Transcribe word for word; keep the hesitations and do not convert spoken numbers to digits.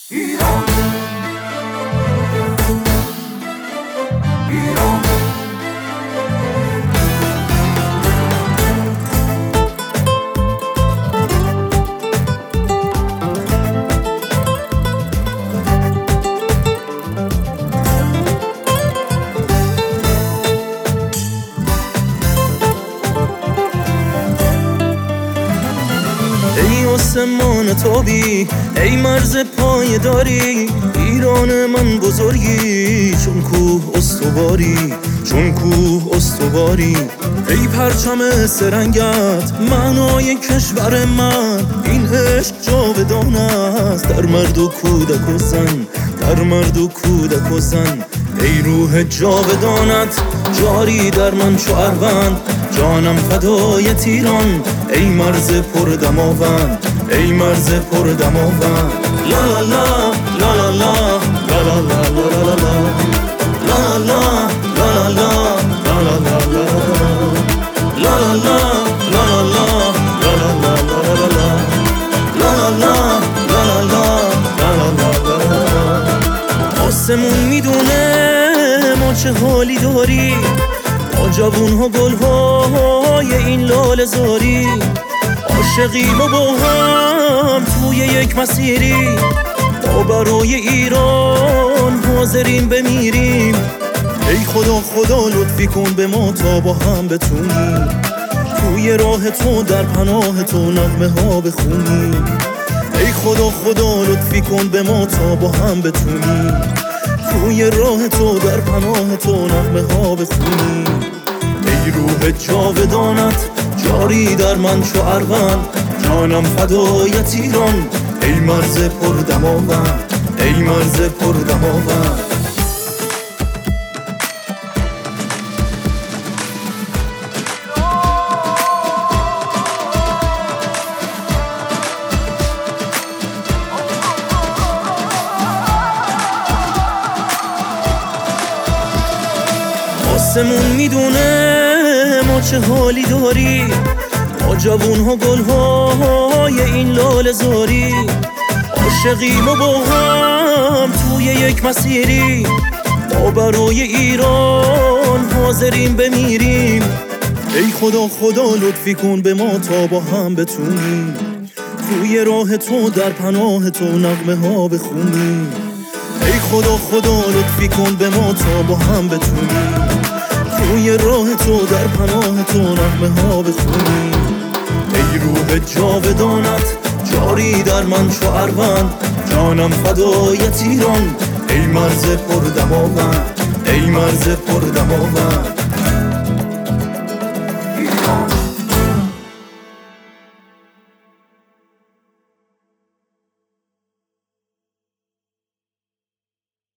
ایران ایران ای آسمان تابی، ای مرز پایداری، ایران من بزرگی چون کوه استواری، چون کوه استواری. ای پرچم سرنگت معنای کشور من، این عشق جاودان است در مرد و کودک و زن، در مرد و کودک و زن. ای روح جاودانت جاری در من چو اروند، جانم فدای تیران ای مرز پر دماوند، ای مرز پر دماوند. لا لا لا لا لا لا لا لا لا لا لا لا آسمون میدونه ما چه حالی داری، با جوون ها گل های این لاله زاری، عاشقیم و با هم توی یک مسیری، ما برای ایران حاضریم بمیریم. ای خدا خدا لطفی کن به ما تا با هم بتونیم، توی راه تو در پناه تو نغمه ها بخونیم. ای خدا خدا لطفی کن به ما تا با هم بتونیم، توی راه تو در پناه تو نغمه ها بخونیم. ای روح جاودانت جاری در من چو اروند، جانم فدایت ایران ای مرز پر دماوند، ای مرز پر دماوند. آسمون میدونه ما چه حالی داری، با جوون ها گل های این لاله زاری، عاشقیم و با هم توی یک مسیری، ما برای ایران حاضریم بمیریم. ای خدا خدا لطفی کن به ما تا با هم بتونیم، توی راه تو در پناه تو نغمه ها بخونیم. ای خدا خدا لطفی کن به ما تا با هم بتونیم، توی راه تو در پناه تو نغمه ها بخونیم. ای روح جاودانت جاری در من چو اروند، جانم فدایت ایران ای مرز پر دماوند، ای مرز پر دماوند.